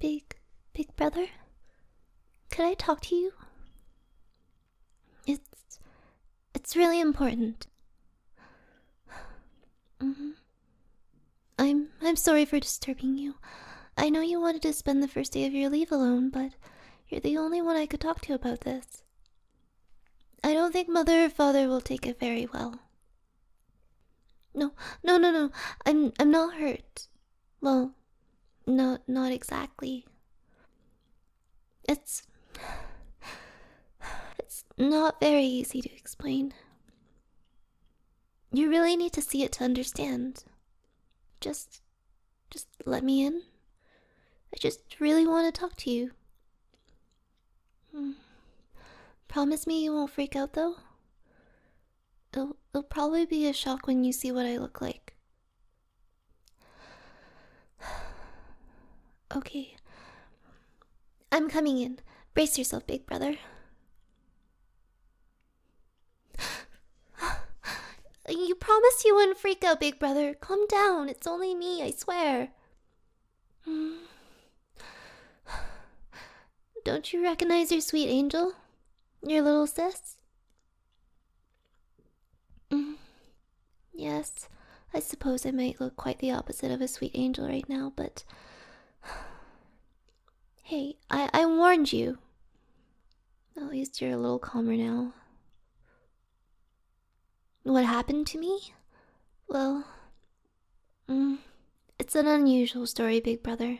Big brother? Could I talk to you? It's really important. Mm-hmm. I'm sorry for disturbing you. I know you wanted to spend the first day of your leave alone, but you're the only one I could talk to about this. I don't think Mother or Father will take it very well. No. I'm not hurt. Well, not exactly. It's not very easy to explain. You really need to see it to understand. Just let me in. I just really want to talk to you. Promise me you won't freak out, though? It'll probably be a shock when you see what I look like. Okay. I'm coming in. Brace yourself, big brother. You promised you wouldn't freak out, big brother. Calm down. It's only me, I swear. Don't you recognize your sweet angel? Your little sis? Yes, I suppose I might look quite the opposite of a sweet angel right now, but... Hey, I warned you. At least you're a little calmer now. What happened to me? Well... it's an unusual story, big brother.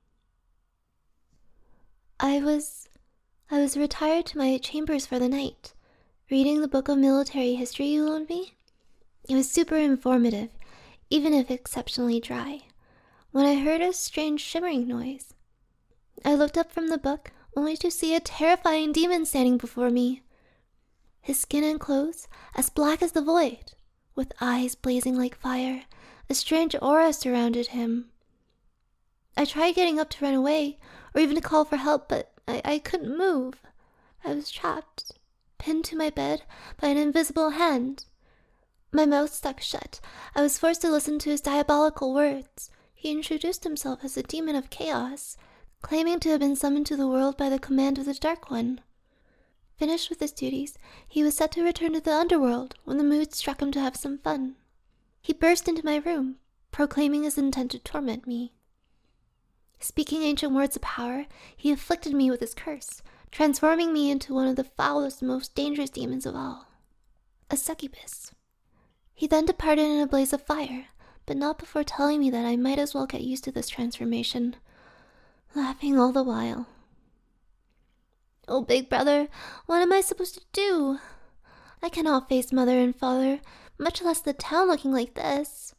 I was retired to my chambers for the night, reading the book of military history you loaned me. It was super informative, even if exceptionally dry, when I heard a strange shimmering noise. I looked up from the book, only to see a terrifying demon standing before me. His skin and clothes as black as the void, with eyes blazing like fire. A strange aura surrounded him. I tried getting up to run away, or even to call for help, but I couldn't move. I was trapped, pinned to my bed by an invisible hand. My mouth stuck shut. I was forced to listen to his diabolical words. He introduced himself as a demon of chaos, claiming to have been summoned to the world by the command of the Dark One. Finished with his duties, he was set to return to the underworld when the mood struck him to have some fun. He burst into my room, proclaiming his intent to torment me. Speaking ancient words of power, he afflicted me with his curse, transforming me into one of the foulest and most dangerous demons of all, a succubus. He then departed in a blaze of fire, but not before telling me that I might as well get used to this transformation, laughing all the while. Oh, big brother, what am I supposed to do? I cannot face Mother and Father, much less the town looking like this.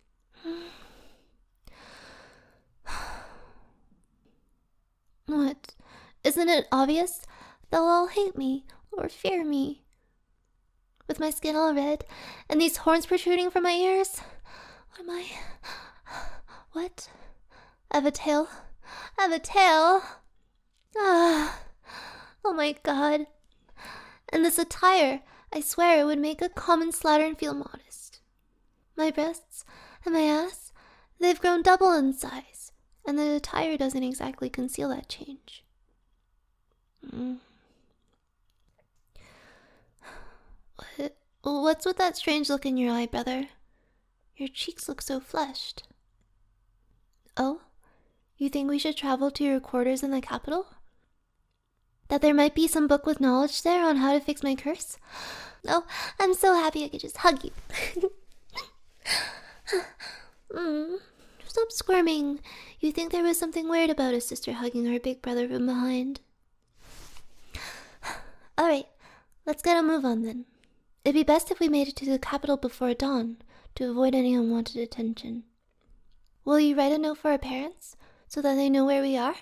What? Isn't it obvious? They'll all hate me, or fear me. With my skin all red, and these horns protruding from my ears? What am I? What? I have a tail? I have a tail? Ah! Oh my god. And this attire, I swear it would make a common slattern feel modest. My breasts and my ass, they've grown double in size, and the attire doesn't exactly conceal that change. What's with that strange look in your eye, brother? Your cheeks look so flushed. Oh? You think we should travel to your quarters in the capital? That there might be some book with knowledge there on how to fix my curse? Oh, I'm so happy I could just hug you. Stop squirming. You think there was something weird about a sister hugging her big brother from behind. Alright, let's get a move on then. It'd be best if we made it to the capital before dawn, to avoid any unwanted attention. Will you write a note for our parents, so that they know where we are?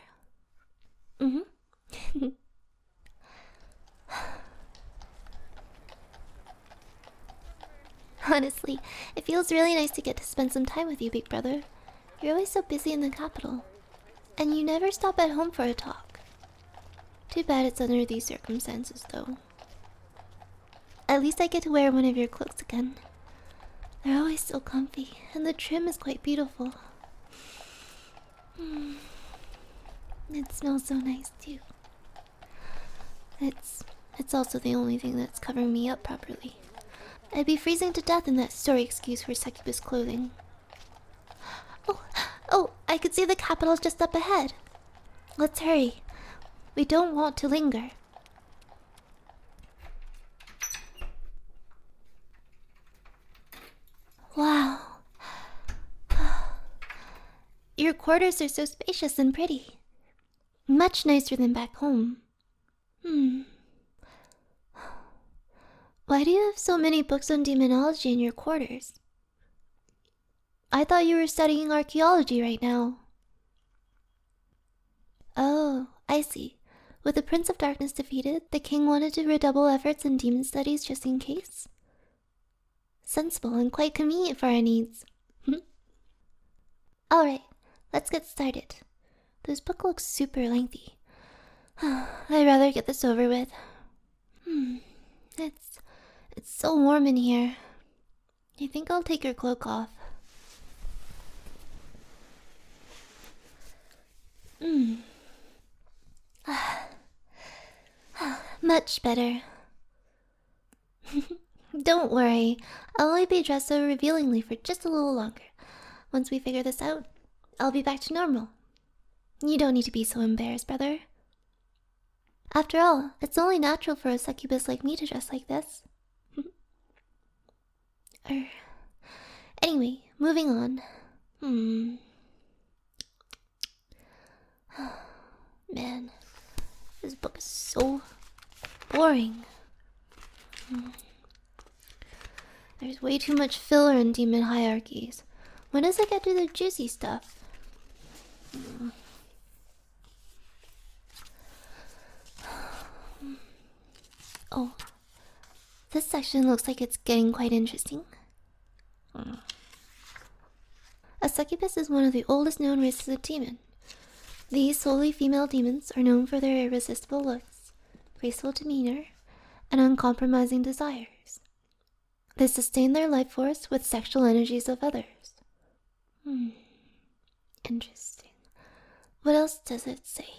Honestly, it feels really nice to get to spend some time with you, big brother. You're always so busy in the capital, and you never stop at home for a talk. Too bad it's under these circumstances, though. At least I get to wear one of your cloaks again. They're always so comfy, and the trim is quite beautiful. It smells so nice too. It's also the only thing that's covering me up properly. I'd be freezing to death in that sorry excuse for succubus clothing. Oh, I could see the capital just up ahead. Let's hurry. We don't want to linger. Wow. Your quarters are so spacious and pretty. Much nicer than back home. Why do you have so many books on demonology in your quarters? I thought you were studying archaeology right now. Oh, I see. With the Prince of Darkness defeated, the king wanted to redouble efforts in demon studies just in case. Sensible and quite convenient for our needs. Alright, let's get started. This book looks super lengthy. I'd rather get this over with. It's so warm in here. I think I'll take your cloak off. Much better. Don't worry, I'll only be dressed so revealingly for just a little longer. Once we figure this out, I'll be back to normal. You don't need to be so embarrassed, brother. After all, it's only natural for a succubus like me to dress like this. Anyway, moving on. Man, this book is so boring. There's way too much filler in demon hierarchies. When does it get to the juicy stuff? Oh, this section looks like it's getting quite interesting. A succubus is one of the oldest known races of demon. These solely female demons are known for their irresistible looks, graceful demeanor, and uncompromising desires. They sustain their life force with sexual energies of others. Interesting. What else does it say?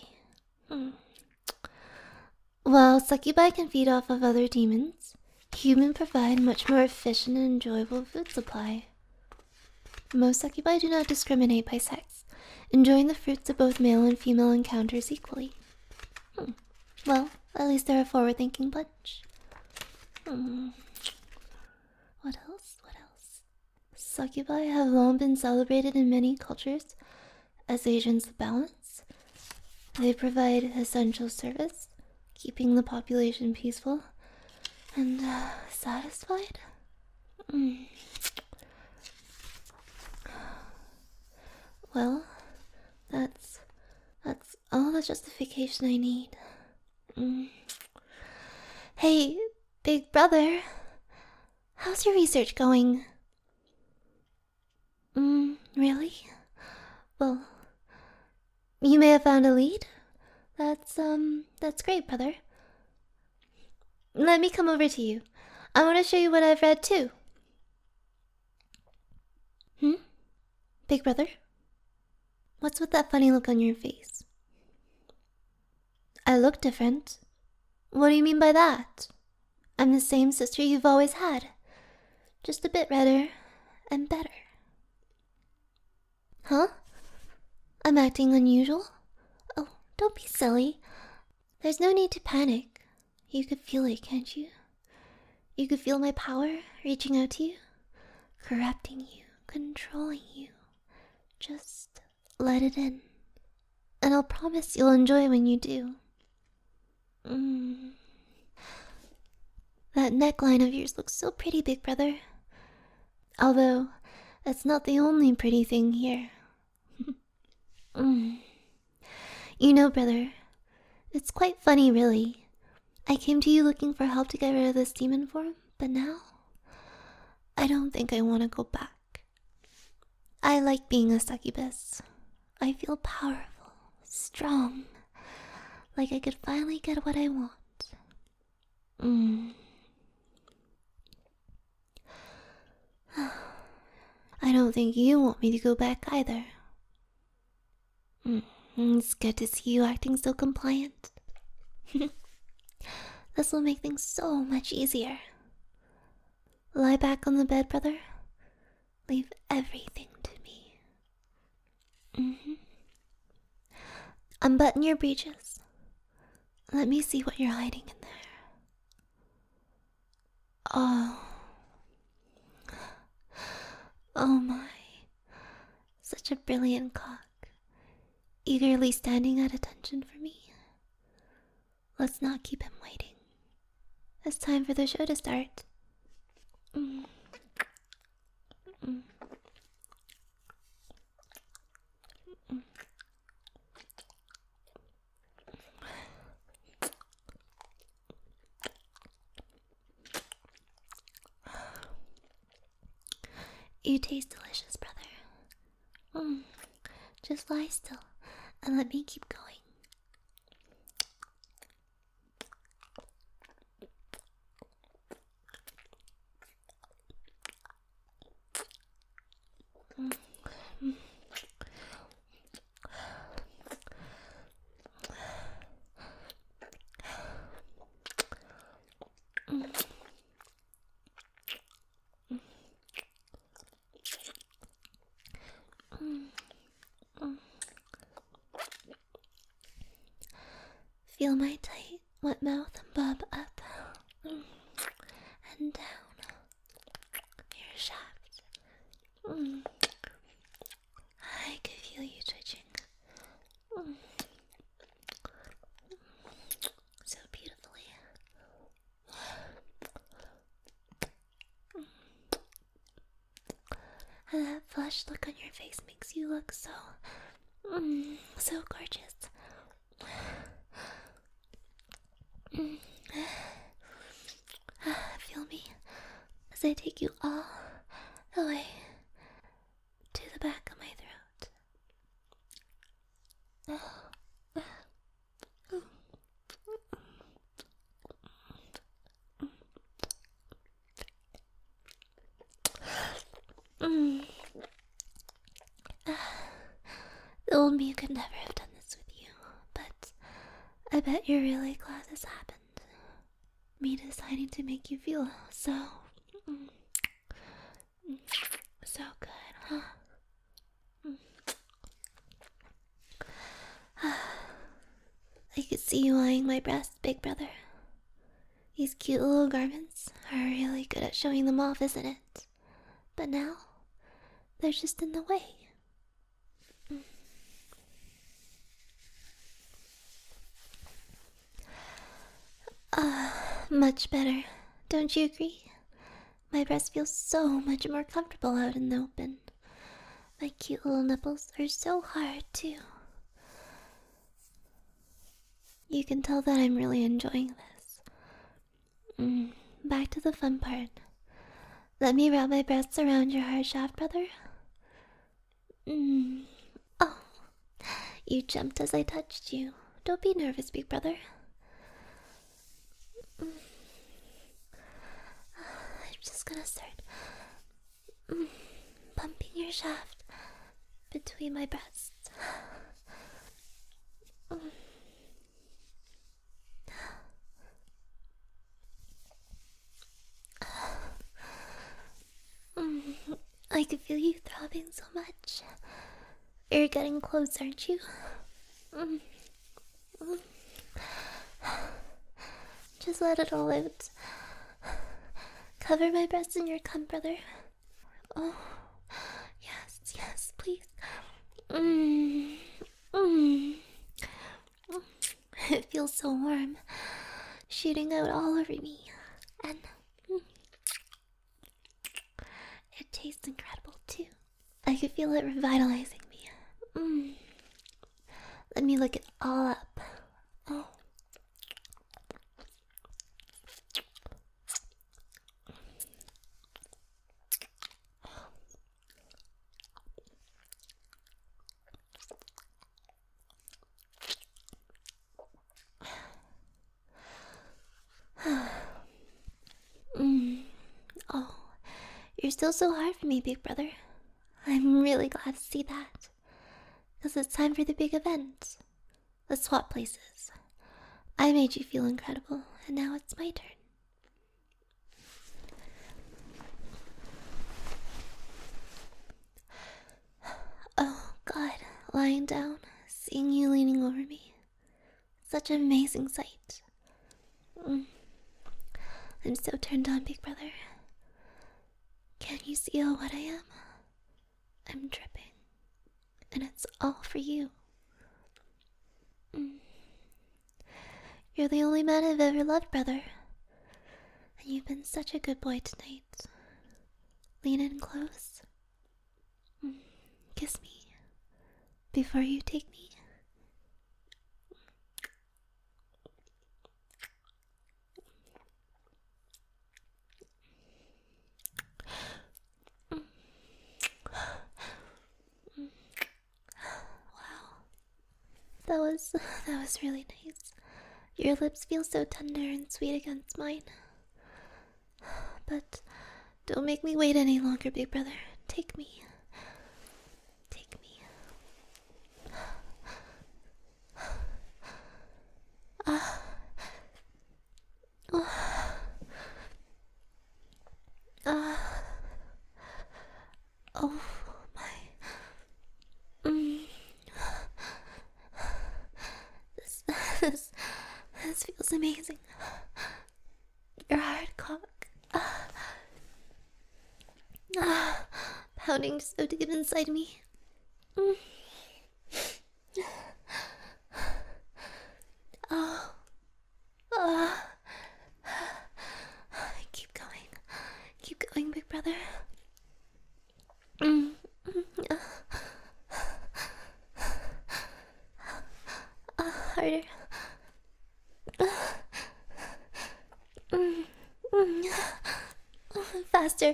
While succubi can feed off of other demons, humans provide much more efficient and enjoyable food supply. Most succubi do not discriminate by sex, enjoying the fruits of both male and female encounters equally. Well, at least they're a forward-thinking bunch. What else? Succubi have long been celebrated in many cultures as agents of balance. They provide essential service, keeping the population peaceful and satisfied. Well, that's all the justification I need. Hey, big brother, how's your research going? Really? Well, you may have found a lead. That's great, brother. Let me come over to you. I want to show you what I've read too. Big brother? What's with that funny look on your face? I look different. What do you mean by that? I'm the same sister you've always had. Just a bit redder and better. Huh? I'm acting unusual? Oh, don't be silly. There's no need to panic. You could feel it, can't you? You could feel my power reaching out to you, corrupting you, controlling you. Just let it in. And I'll promise you'll enjoy when you do. That neckline of yours looks so pretty, big brother. Although, that's not the only pretty thing here. You know, brother, it's quite funny, really. I came to you looking for help to get rid of this demon form, but now, I don't think I want to go back. I like being a succubus. I feel powerful, strong, like I could finally get what I want. I don't think you want me to go back either. It's good to see you acting so compliant. This will make things so much easier. Lie back on the bed, brother. Leave everything to me. Unbutton your breeches. Let me see what you're hiding in there. Oh. Oh my. Such a brilliant cock. Eagerly standing at attention for me. Let's not keep him waiting. It's time for the show to start. You taste delicious, brother. Just lie still and let me keep going. Feel my tight, wet mouth and bob up and down your shaft. I can feel you twitching. So beautifully. And that flushed look on your face makes you look so gorgeous. Feel me as I take you all the way to the back of my throat. The old me could never have done this with you, but I bet you're really glad this happened. Me deciding to make you feel so good, huh? I could see you eyeing my breasts, big brother. These cute little garments are really good at showing them off, isn't it? But now, they're just in the way. Much better. Don't you agree? My breast feels so much more comfortable out in the open. My cute little nipples are so hard, too. You can tell that I'm really enjoying this. Back to the fun part. Let me wrap my breasts around your hard shaft, brother. Oh, you jumped as I touched you. Don't be nervous, big brother. I'm just gonna start bumping your shaft between my breasts. I can feel you throbbing so much. You're getting close, aren't you? Just let it all out. Cover my breasts in your cum, brother. Oh, yes, please. It feels so warm, shooting out all over me, and it tastes incredible too. I can feel it revitalizing me. Let me lick it all up. Oh. Oh, you're still so hard for me, big brother. I'm really glad to see that. because it's time for the big event. Let's swap places. I made you feel incredible, and now it's my turn. Oh, God, lying down, seeing you leaning over me. Such an amazing sight. I'm so turned on, big brother. Can't you see how wet I am? I'm dripping, and it's all for you. You're the only man I've ever loved, brother. And you've been such a good boy tonight. Lean in close. Kiss me before you take me. Wow. That was really nice. Your lips feel so tender and sweet against mine. But don't make me wait any longer, big brother. Take me. Take me. Oh my. This feels amazing. Your hard cock. Pounding so deep inside me. Keep going, big brother. Harder. Faster.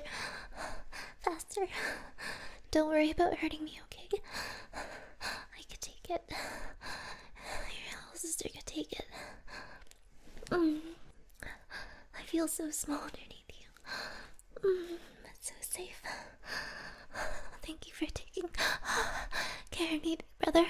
Don't worry about hurting me, okay? I could take it. Your little sister could take it. I feel so small underneath you. It's so safe. Thank you for taking care of me, big brother.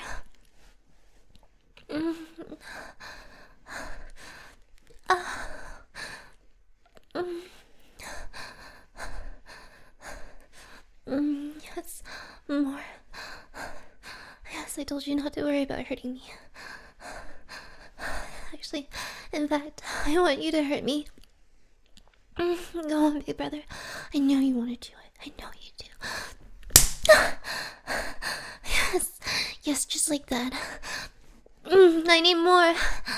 Yes, more. Yes, I told you not to worry about hurting me. Actually, in fact, I want you to hurt me. Go on, big brother. I know you want to do it. I know you do. Yes, just like that. I need more.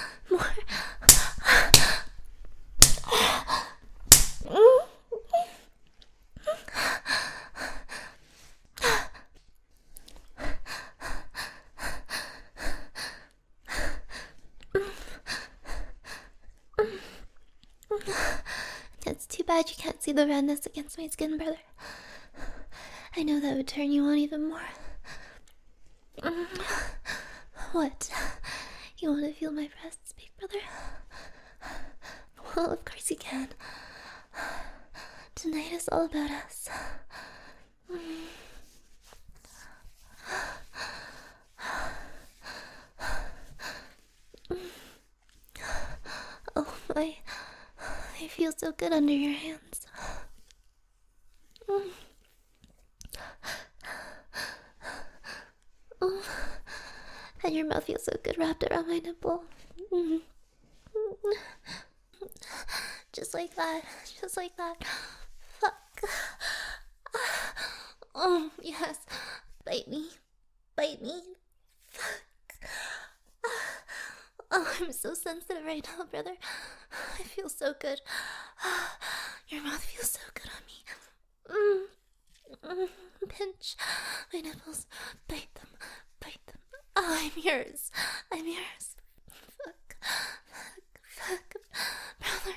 It's too bad you can't see the redness against my skin, brother. I know that would turn you on even more. What? You want to feel my breasts, big brother? Well, of course you can. Tonight is all about us. Oh my, I feel so good under your hands. And your mouth feels so good wrapped around my nipple. Just like that. Fuck. Oh, yes. Bite me. Fuck. Oh, I'm so sensitive right now, brother. I feel so good. Your mouth feels so good on me. Pinch my nipples. Bite them. Oh, I'm yours. Fuck. Brother.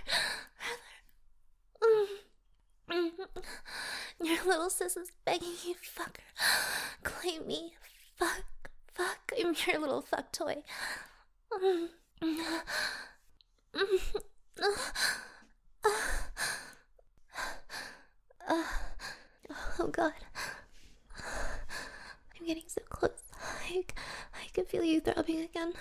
Your little sis is begging you, fucker. Claim me. Fuck. I'm your little fuck toy. Oh God. I'm getting so close. I I can feel you throbbing again.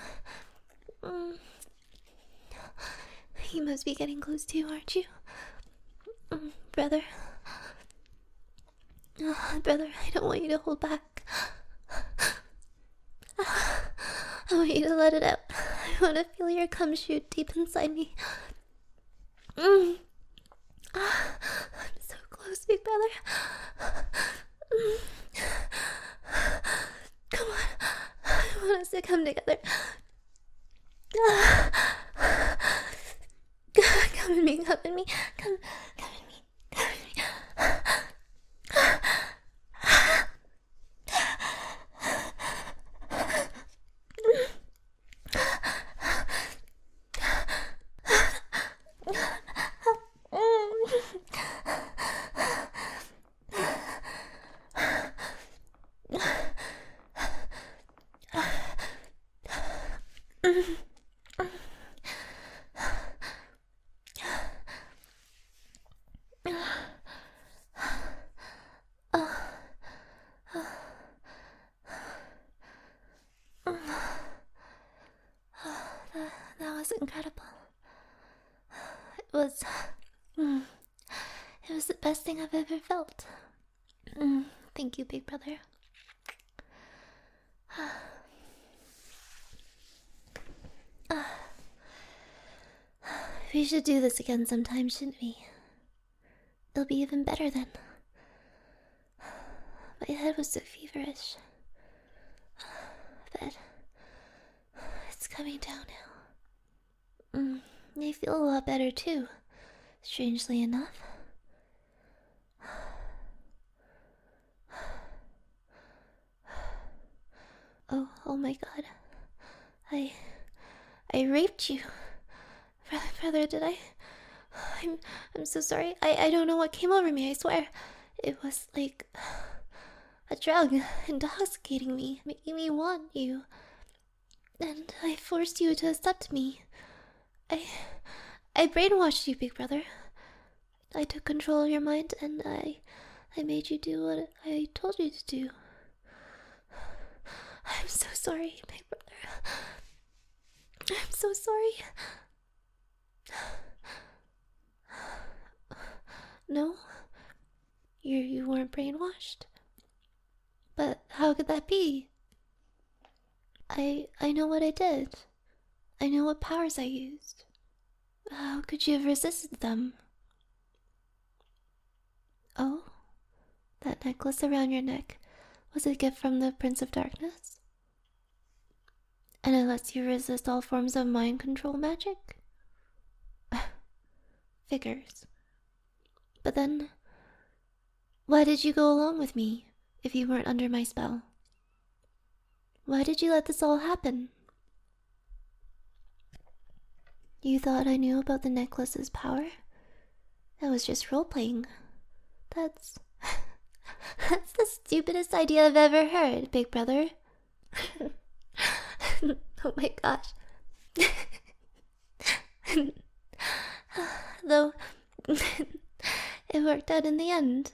You must be getting close too, aren't you? Brother. Brother, I don't want you to hold back. I want you to let it out. I want to feel your cum shoot deep inside me. I'm so close, big brother. Come on. I want us to come together. Come in me, come in me. Come in me. Come in me. That was incredible. It was the best thing I've ever felt. Thank you, big brother. We should do this again sometime, shouldn't we? It'll be even better then. My head was so feverish. But it's coming down now. I feel a lot better too, strangely enough. Oh my god. I raped you. Brother, did I? I'm so sorry. I don't know what came over me, I swear. It was like a drug intoxicating me, making me want you. And I forced you to accept me. I brainwashed you, big brother. I took control of your mind and I made you do what I told you to do. I'm so sorry, big brother. I'm so sorry. No? You weren't brainwashed? But how could that be? I know what I did. I know what powers I used. How could you have resisted them? Oh? That necklace around your neck was a gift from the Prince of Darkness? And it lets you resist all forms of mind control magic? Figures. But then, why did you go along with me if you weren't under my spell? Why did you let this all happen? You thought I knew about the necklace's power? I was just role-playing. That's the stupidest idea I've ever heard, big brother. Oh my gosh. Though, it worked out in the end,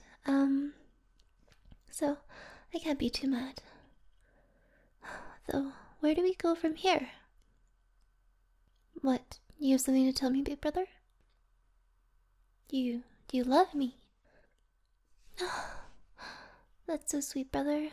so I can't be too mad. Though, where do we go from here? What, you have something to tell me, big brother? You love me? That's so sweet, brother.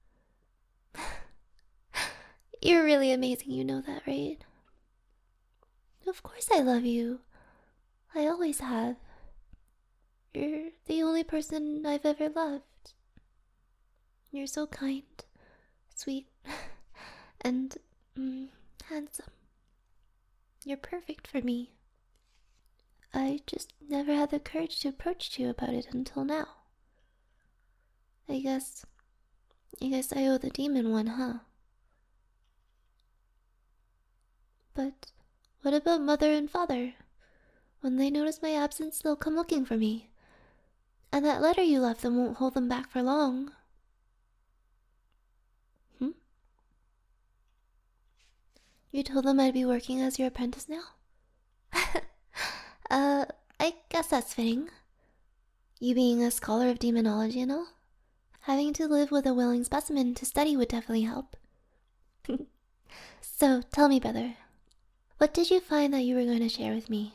You're really amazing, you know that, right? Of course I love you. I always have. You're the only person I've ever loved. You're so kind, sweet, and handsome. You're perfect for me. I just never had the courage to approach you about it until now. I guess I owe the demon one, huh? But what about Mother and Father? When they notice my absence, they'll come looking for me. And that letter you left them won't hold them back for long. You told them I'd be working as your apprentice now? I guess that's fitting. You being a scholar of demonology and all. Having to live with a willing specimen to study would definitely help. So, tell me, brother, what did you find that you were going to share with me?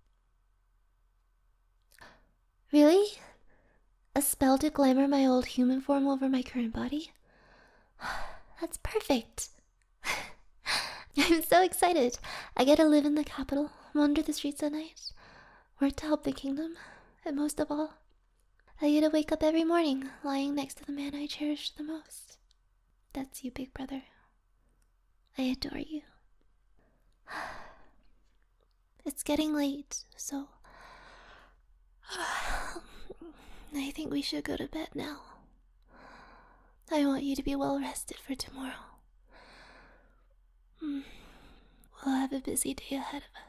Really? A spell to glamour my old human form over my current body? That's perfect. I'm so excited. I get to live in the capital, wander the streets at night, work to help the kingdom, and most of all, I get to wake up every morning lying next to the man I cherish the most. That's you, big brother. I adore you. It's getting late, so I think we should go to bed now. I want you to be well rested for tomorrow. We'll have a busy day ahead of